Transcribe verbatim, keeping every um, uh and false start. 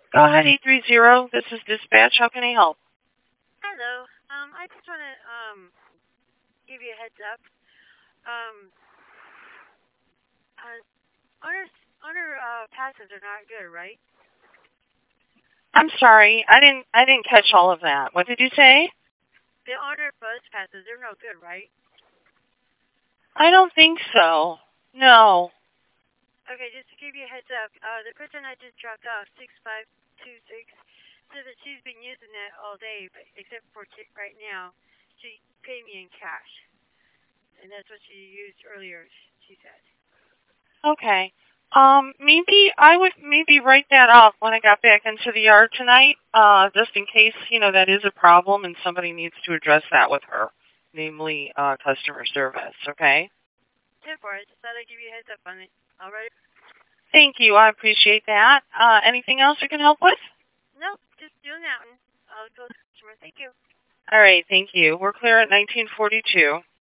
Go ahead, eight three zero. This is dispatch. How can I help? Hello. Um, I just want to um give you a heads up. Um, uh, owner owner uh, passes are not good, right? I'm sorry. I didn't I didn't catch all of that. What did you say? The owner bus passes they're no good, right? I don't think so. No. Okay, just to give you a heads up, uh, the person I just dropped off, six five two six, said that she's been using it all day, but except for t- right now, she paid me in cash, and that's what she used earlier. She said. Okay. Um, maybe I would maybe write that off when I got back into the yard tonight, uh, just in case, you know, that is a problem and somebody needs to address that with her, namely uh, customer service, okay? ten four. I just thought I'd give you a heads up on it. All right. Thank you. I appreciate that. Uh, anything else I can help with? No, just doing that one. I'll go to customer. Thank you. All right, thank you. We're clear at nineteen forty-two.